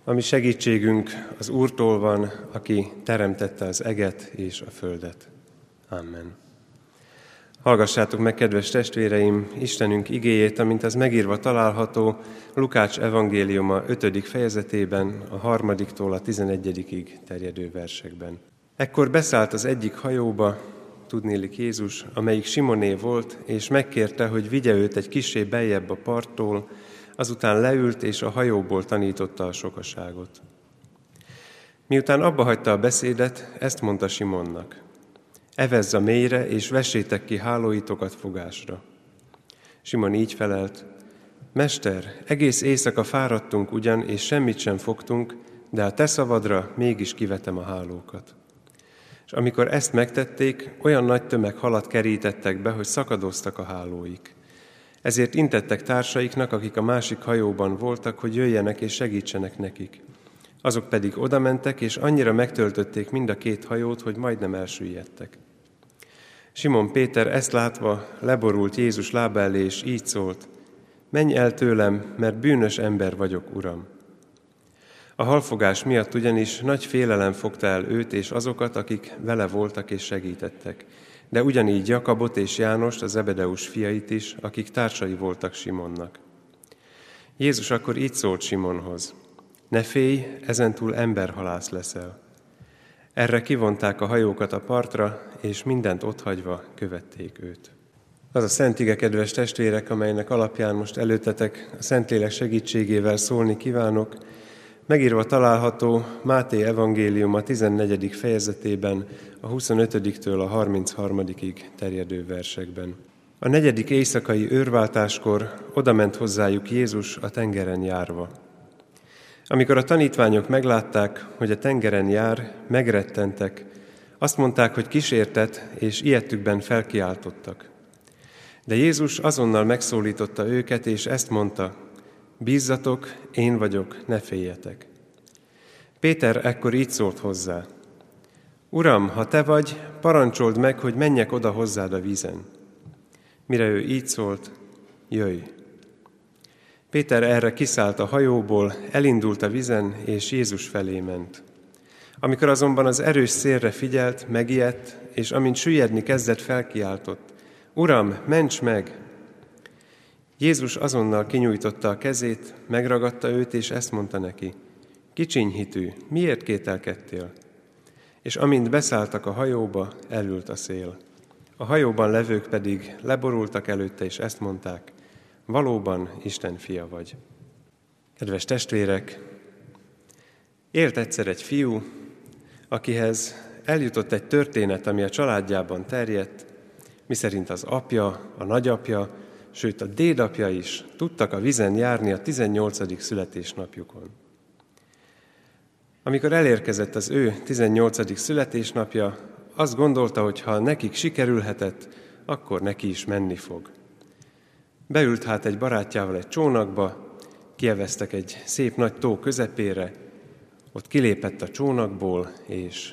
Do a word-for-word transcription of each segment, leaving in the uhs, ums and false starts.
Ami segítségünk az Úrtól van, aki teremtette az eget és a földet. Amen. Hallgassátok meg, kedves testvéreim, Istenünk igéjét, amint az megírva található Lukács evangéliuma ötödik fejezetében, a harmadiktól a tizenegyedikig terjedő versekben. Ekkor beszállt az egyik hajóba, tudnélik Jézus, amelyik Simoné volt, és megkérte, hogy vigye őt egy kissé beljebb a parttól, azután leült, és a hajóból tanította a sokaságot. Miután abbahagyta a beszédet, ezt mondta Simonnak: evezz a mélyre, és vessétek ki hálóitokat fogásra. Simon így felelt: Mester, egész éjszaka fáradtunk ugyan, és semmit sem fogtunk, de a te szavadra mégis kivetem a hálókat. És amikor ezt megtették, olyan nagy tömeg halat kerítettek be, hogy szakadoztak a hálóik. Ezért intettek társaiknak, akik a másik hajóban voltak, hogy jöjjenek és segítsenek nekik. Azok pedig odamentek, és annyira megtöltötték mind a két hajót, hogy majdnem elsüllyedtek. Simon Péter ezt látva leborult Jézus lába elé, és így szólt: menj el tőlem, mert bűnös ember vagyok, Uram. A halfogás miatt ugyanis nagy félelem fogta el őt és azokat, akik vele voltak és segítettek, de ugyanígy Jakabot és Jánost, a Zebedeus fiait is, akik társai voltak Simonnak. Jézus akkor így szólt Simonhoz: ne félj, ezentúl emberhalász leszel. Erre kivonták a hajókat a partra, és mindent otthagyva követték őt. Az a szent ige, kedves testvérek, amelynek alapján most előttetek a Szentlélek segítségével szólni kívánok, megírva található Máté evangéliuma tizennegyedik fejezetében, a huszonötödiktől a harmincharmadikig terjedő versekben. A negyedik éjszakai őrváltáskor odament hozzájuk Jézus a tengeren járva. Amikor a tanítványok meglátták, hogy a tengeren jár, megrettentek, azt mondták, hogy kísértet, és ijedtükben felkiáltottak. De Jézus azonnal megszólította őket, és ezt mondta: bízzatok, én vagyok, ne féljetek. Péter ekkor így szólt hozzá: Uram, ha te vagy, parancsold meg, hogy menjek oda hozzád a vízen. Mire ő így szólt: jöjj. Péter erre kiszállt a hajóból, elindult a vízen, és Jézus felé ment. Amikor azonban az erős szélre figyelt, megijedt, és amint süllyedni kezdett, felkiáltott: Uram, ments meg! Jézus azonnal kinyújtotta a kezét, megragadta őt, és ezt mondta neki: kicsiny hitű, miért kételkedtél? És amint beszálltak a hajóba, elült a szél. A hajóban levők pedig leborultak előtte, és ezt mondták: valóban Isten fia vagy. Kedves testvérek, élt egyszer egy fiú, akihez eljutott egy történet, ami a családjában terjedt, miszerint az apja, a nagyapja, sőt a dédapja is tudtak a vízen járni a tizennyolcadik születésnapjukon. Amikor elérkezett az ő tizennyolcadik születésnapja, azt gondolta, hogy ha nekik sikerülhetett, akkor neki is menni fog. Beült hát egy barátjával egy csónakba, kieveztek egy szép nagy tó közepére, ott kilépett a csónakból, és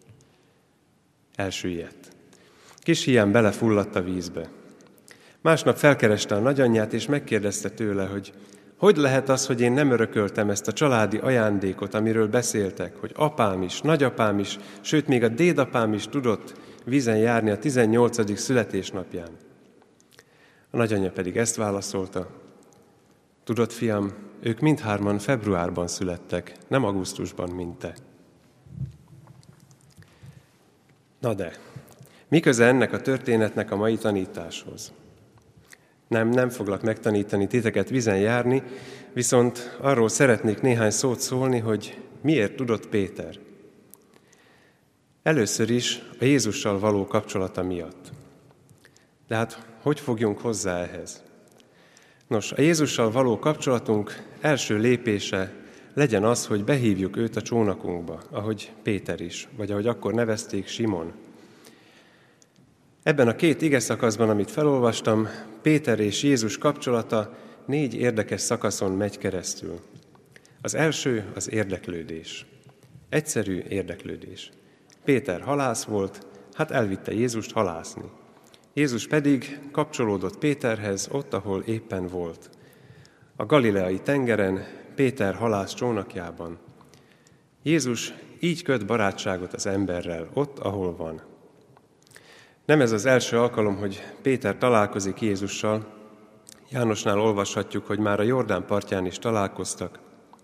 elsüllyedt. Kis híján belefulladt a vízbe. Másnap felkereste a nagyanyját, és megkérdezte tőle, hogy hogy lehet az, hogy én nem örököltem ezt a családi ajándékot, amiről beszéltek, hogy apám is, nagyapám is, sőt még a dédapám is tudott vízen járni a tizennyolcadik születésnapján. A nagyanyja pedig ezt válaszolta: tudod, fiam, ők mindhárman februárban születtek, nem augusztusban, mint te. Na de, mi köze ennek a történetnek a mai tanításhoz? Nem, nem foglak megtanítani titeket vízen járni, viszont arról szeretnék néhány szót szólni, hogy miért tudott Péter. Először is a Jézussal való kapcsolata miatt. De hát hogy fogjunk hozzá ehhez? Nos, a Jézussal való kapcsolatunk első lépése legyen az, hogy behívjuk őt a csónakunkba, ahogy Péter is, vagy ahogy akkor nevezték, Simon. Ebben a két igeszakaszban, amit felolvastam, Péter és Jézus kapcsolata négy érdekes szakaszon megy keresztül. Az első az érdeklődés. Egyszerű érdeklődés. Péter halász volt, hát elvitte Jézust halászni. Jézus pedig kapcsolódott Péterhez ott, ahol éppen volt. A galileai tengeren Péter halász csónakjában. Jézus így köt barátságot az emberrel, ott, ahol van. Nem ez az első alkalom, hogy Péter találkozik Jézussal. Jánosnál olvashatjuk, hogy már a Jordán partján is találkoztak.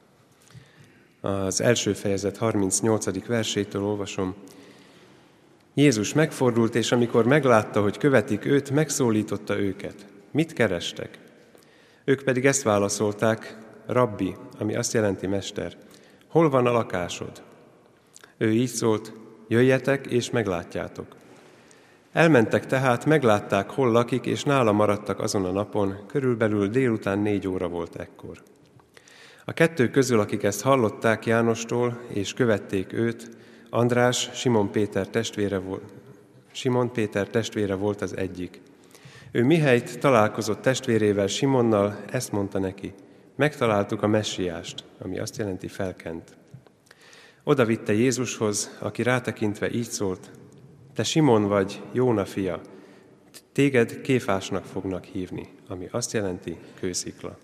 Az első fejezet harmincnyolcadik versétől olvasom. Jézus megfordult, és amikor meglátta, hogy követik őt, megszólította őket. Mit kerestek? Ők pedig ezt válaszolták, rabbi, ami azt jelenti mester, hol van a lakásod? Ő így szólt, jöjjetek és meglátjátok. Elmentek tehát, meglátták, hol lakik, és nála maradtak azon a napon, körülbelül délután négy óra volt ekkor. A kettő közül, akik ezt hallották Jánostól, és követték őt, András, Simon Péter testvére volt, Simon Péter testvére volt az egyik. Ő mihelyt találkozott testvérével, Simonnal, ezt mondta neki, megtaláltuk a messiást, ami azt jelenti felkent. Oda vitte Jézushoz, aki rátekintve így szólt, te Simon vagy, Jóna fia, téged Kéfásnak fognak hívni, ami azt jelenti kőszikla.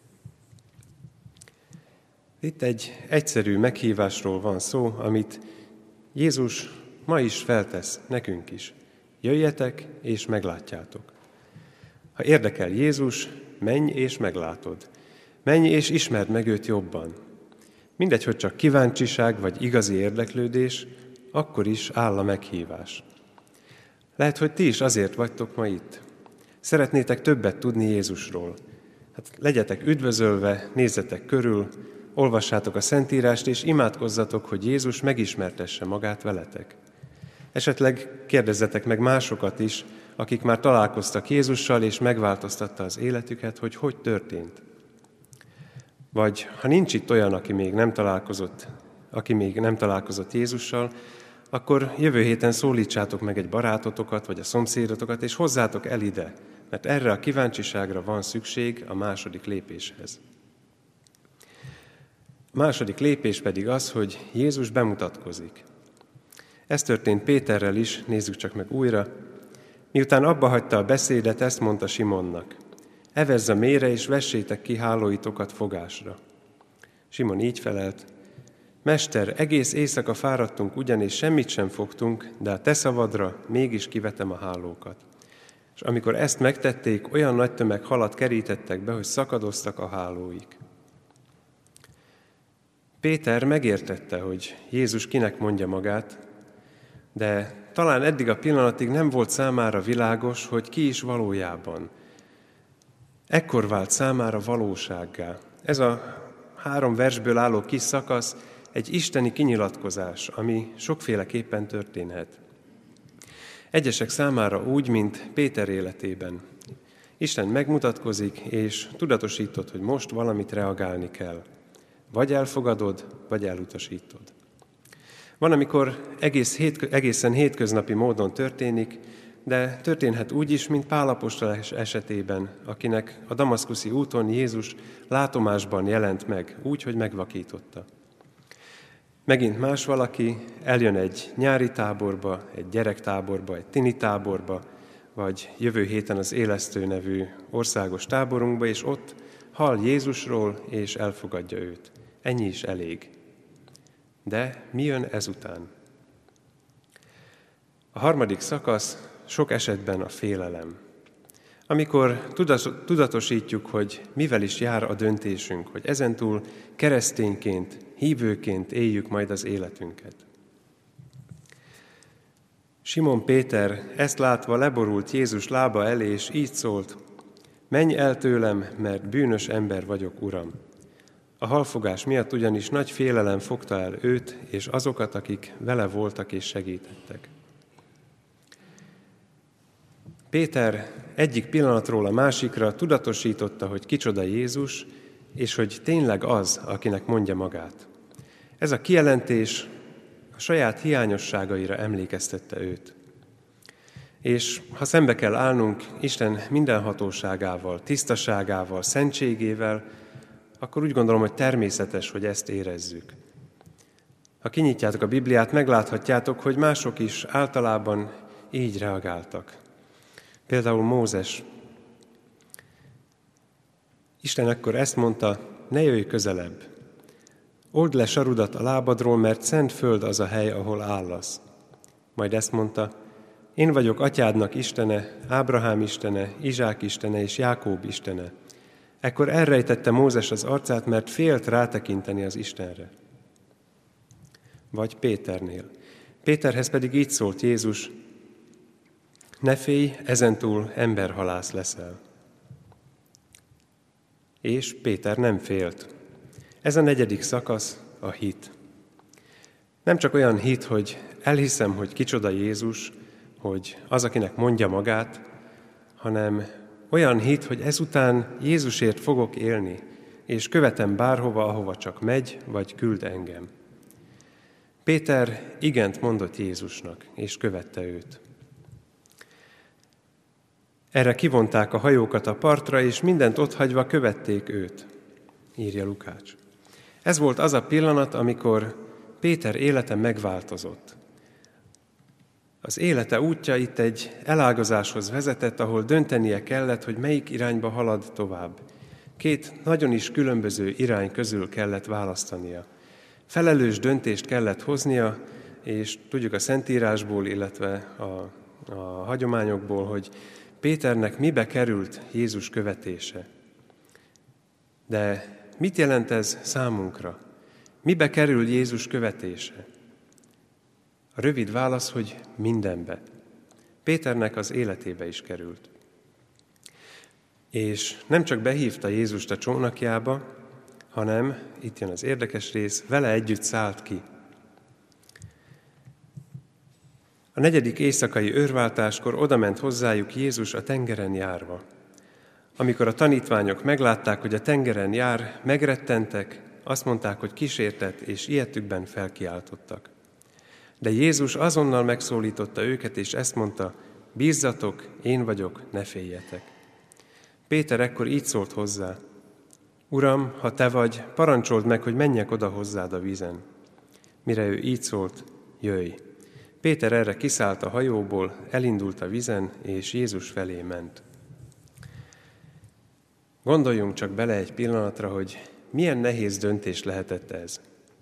Itt egy egyszerű meghívásról van szó, amit Jézus ma is feltesz nekünk is. Jöjjetek és meglátjátok. Ha érdekel Jézus, menj és meglátod. Menj és ismerd meg őt jobban. Mindegy, hogy csak kíváncsiság vagy igazi érdeklődés, akkor is áll a meghívás. Lehet, hogy ti is azért vagytok ma itt. Szeretnétek többet tudni Jézusról. Hát legyetek üdvözölve, nézzetek körül, olvassátok a Szentírást, és imádkozzatok, hogy Jézus megismertesse magát veletek. Esetleg kérdezzetek meg másokat is, akik már találkoztak Jézussal, és megváltoztatta az életüket, hogy hogy történt. Vagy ha nincs itt olyan, aki még nem találkozott, aki még nem találkozott Jézussal, akkor jövő héten szólítsátok meg egy barátotokat, vagy a szomszédotokat, és hozzátok el ide, mert erre a kíváncsiságra van szükség a második lépéshez. A második lépés pedig az, hogy Jézus bemutatkozik. Ez történt Péterrel is, nézzük csak meg újra. Miután abba hagyta a beszédet, ezt mondta Simonnak. Evezz a mélyre, és vessétek ki hálóitokat fogásra. Simon így felelt. Mester, egész éjszaka fáradtunk ugyanis semmit sem fogtunk, de a te szavadra mégis kivetem a hálókat. És amikor ezt megtették, olyan nagy tömeg halat kerítettek be, hogy szakadoztak a hálóik. Péter megértette, hogy Jézus kinek mondja magát, de talán eddig a pillanatig nem volt számára világos, hogy ki is valójában. Ekkor vált számára valósággá. Ez a három versből álló kis szakasz egy isteni kinyilatkozás, ami sokféleképpen történhet. Egyesek számára úgy, mint Péter életében. Isten megmutatkozik, és tudatosítod, hogy most valamit reagálni kell. Vagy elfogadod, vagy elutasítod. Van, amikor egész hét, egészen hétköznapi módon történik, de történhet úgy is, mint Pál apostol esetében, akinek a damaszkuszi úton Jézus látomásban jelent meg, úgy, hogy megvakította. Megint más valaki eljön egy nyári táborba, egy gyerektáborba, egy tini táborba, vagy jövő héten az Élesztő nevű országos táborunkba, és ott hall Jézusról, és elfogadja őt. Ennyi is elég. De mi jön ezután? A harmadik szakasz sok esetben a félelem. Amikor tudatosítjuk, hogy mivel is jár a döntésünk, hogy ezentúl keresztényként, hívőként éljük majd az életünket. Simon Péter ezt látva leborult Jézus lába elé, és így szólt, menj el tőlem, mert bűnös ember vagyok, Uram. A halfogás miatt ugyanis nagy félelem fogta el őt, és azokat, akik vele voltak és segítettek. Péter egyik pillanatról a másikra tudatosította, hogy kicsoda Jézus, és hogy tényleg az, akinek mondja magát. Ez a kijelentés a saját hiányosságaira emlékeztette őt. És ha szembe kell állnunk Isten mindenhatóságával, tisztaságával, szentségével, akkor úgy gondolom, hogy természetes, hogy ezt érezzük. Ha kinyitjátok a Bibliát, megláthatjátok, hogy mások is általában így reagáltak. Például Mózes. Isten ekkor ezt mondta, ne jöjj közelebb. Old le sarudat a lábadról, mert szent föld az a hely, ahol állasz. Majd ezt mondta, én vagyok atyádnak Istene, Ábrahám Istene, Izsák Istene és Jákób Istene. Ekkor elrejtette Mózes az arcát, mert félt rátekinteni az Istenre. Vagy Péternél. Péterhez pedig így szólt Jézus, ne félj, ezentúl emberhalász leszel. És Péter nem félt. Ez a negyedik szakasz, a hit. Nem csak olyan hit, hogy elhiszem, hogy kicsoda Jézus, hogy az, akinek mondja magát, hanem olyan hit, hogy ezután Jézusért fogok élni, és követem bárhova, ahova csak megy, vagy küld engem. Péter igent mondott Jézusnak, és követte őt. Erre kivonták a hajókat a partra, és mindent otthagyva követték őt, írja Lukács. Ez volt az a pillanat, amikor Péter élete megváltozott. Az élete útja itt egy elágazáshoz vezetett, ahol döntenie kellett, hogy melyik irányba halad tovább. Két nagyon is különböző irány közül kellett választania. Felelős döntést kellett hoznia, és tudjuk a Szentírásból, illetve a, a hagyományokból, hogy Péternek mibe került Jézus követése. De mit jelent ez számunkra? Mibe kerül Jézus követése? A rövid válasz, hogy mindenbe. Péternek az életébe is került. És nem csak behívta Jézust a csónakjába, hanem, itt jön az érdekes rész, vele együtt szállt ki. A negyedik éjszakai őrváltáskor odament hozzájuk Jézus a tengeren járva. Amikor a tanítványok meglátták, hogy a tengeren jár, megrettentek, azt mondták, hogy kísértett, és ilyetükben felkiáltottak. De Jézus azonnal megszólította őket, és ezt mondta, bízzatok, én vagyok, ne féljetek. Péter ekkor így szólt hozzá, Uram, ha te vagy, parancsold meg, hogy menjek oda hozzád a vízen. Mire ő így szólt, jöjj. Péter erre kiszállt a hajóból, elindult a vízen, és Jézus felé ment. Gondoljunk csak bele egy pillanatra, hogy milyen nehéz döntés lehetett ez.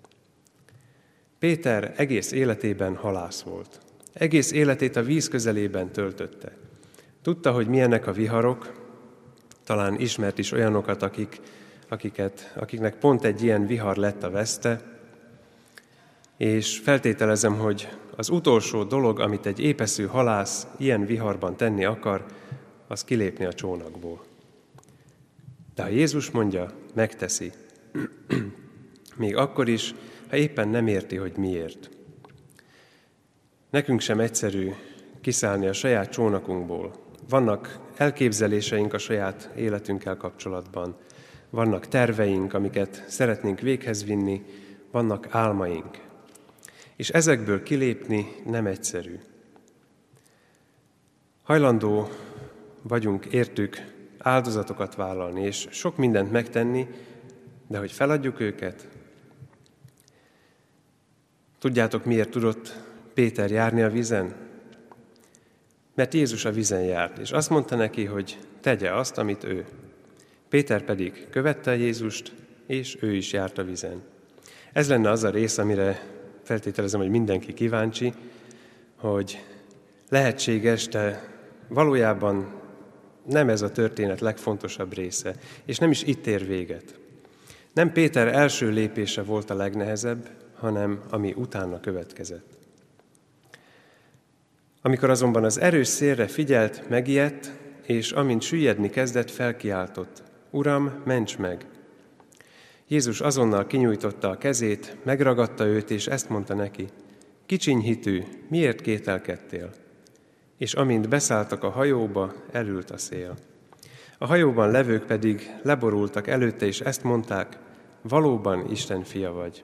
Péter egész életében halász volt. Egész életét a víz közelében töltötte. Tudta, hogy milyenek a viharok, talán ismert is olyanokat, akik, akiket, akiknek pont egy ilyen vihar lett a veszte, és feltételezem, hogy az utolsó dolog, amit egy épeszű halász ilyen viharban tenni akar, az kilépni a csónakból. De ha Jézus mondja, megteszi, még akkor is, ha éppen nem érti, hogy miért. Nekünk sem egyszerű kiszállni a saját csónakunkból. Vannak elképzeléseink a saját életünkkel kapcsolatban, vannak terveink, amiket szeretnénk véghez vinni, vannak álmaink. És ezekből kilépni nem egyszerű. Hajlandó vagyunk értük áldozatokat vállalni, és sok mindent megtenni, de hogy feladjuk őket? Tudjátok, miért tudott Péter járni a vízen? Mert Jézus a vízen járt, és azt mondta neki, hogy tegye azt, amit ő. Péter pedig követte Jézust, és ő is járt a vízen. Ez lenne az a rész, amire feltételezem, hogy mindenki kíváncsi, hogy lehetséges, de valójában nem ez a történet legfontosabb része, és nem is itt ér véget. Nem Péter első lépése volt a legnehezebb, hanem ami utána következett. Amikor azonban az erős szélre figyelt, megijedt, és amint süllyedni kezdett, felkiáltott, Uram, ments meg! Jézus azonnal kinyújtotta a kezét, megragadta őt, és ezt mondta neki, kicsiny hitű, miért kételkedtél? És amint beszálltak a hajóba, elült a szél. A hajóban levők pedig leborultak előtte, és ezt mondták, valóban Isten fia vagy.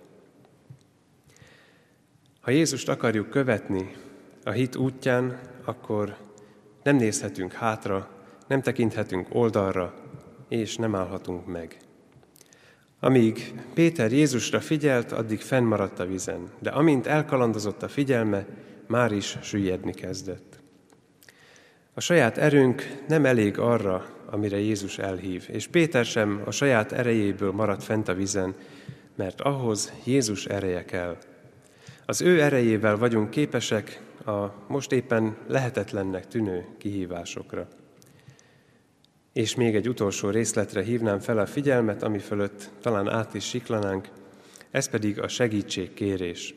Ha Jézust akarjuk követni a hit útján, akkor nem nézhetünk hátra, nem tekinthetünk oldalra, és nem állhatunk meg. Amíg Péter Jézusra figyelt, addig fennmaradt a vízen, de amint elkalandozott a figyelme, már is süllyedni kezdett. A saját erőnk nem elég arra amire Jézus elhív, és Péter sem a saját erejéből maradt fent a vízen, mert ahhoz Jézus ereje kell. Az ő erejével vagyunk képesek a most éppen lehetetlennek tűnő kihívásokra. És még egy utolsó részletre hívnám fel a figyelmet, ami fölött talán át is siklanánk, ez pedig a segítségkérés.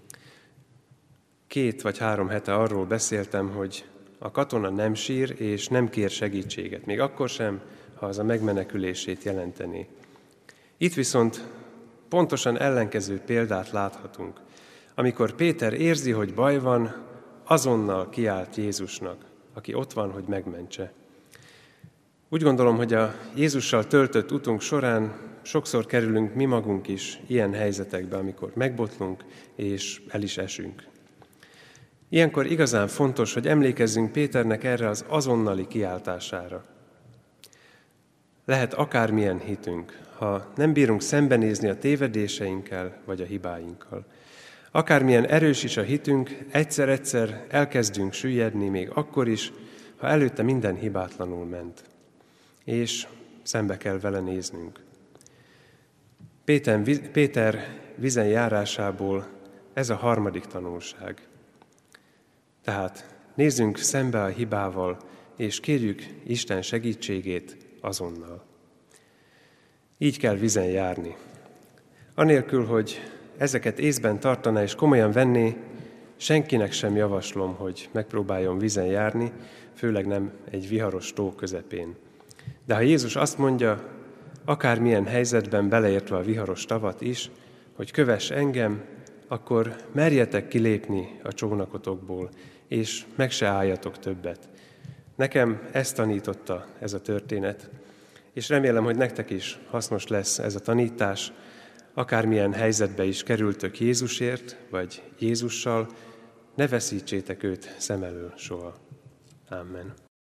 Két vagy három hete arról beszéltem, hogy a katona nem sír és nem kér segítséget, még akkor sem, ha az a megmenekülését jelenteni. Itt viszont pontosan ellenkező példát láthatunk. Amikor Péter érzi, hogy baj van, azonnal kiált Jézusnak, aki ott van, hogy megmentse. Úgy gondolom, hogy a Jézussal töltött utunk során sokszor kerülünk mi magunk is ilyen helyzetekbe, amikor megbotlunk és el is esünk. Ilyenkor igazán fontos, hogy emlékezzünk Péternek erre az azonnali kiáltására. Lehet akármilyen hitünk, ha nem bírunk szembenézni a tévedéseinkkel vagy a hibáinkkal. Akármilyen erős is a hitünk, egyszer-egyszer elkezdünk süllyedni, még akkor is, ha előtte minden hibátlanul ment. És szembe kell vele néznünk. Péter, Péter vízen járásából ez a harmadik tanulság. Tehát nézzünk szembe a hibával, és kérjük Isten segítségét azonnal. Így kell vízen járni. Anélkül, hogy ezeket észben tartaná és komolyan venné, senkinek sem javaslom, hogy megpróbáljon vízen járni, főleg nem egy viharos tó közepén. De ha Jézus azt mondja, akármilyen helyzetben beleértve a viharos tavat is, hogy kövess engem, akkor merjetek kilépni a csónakotokból, és meg se álljatok többet. Nekem ezt tanította ez a történet, és remélem, hogy nektek is hasznos lesz ez a tanítás, akármilyen helyzetbe is kerültök Jézusért, vagy Jézussal, ne veszítsétek őt szem elől soha. Amen.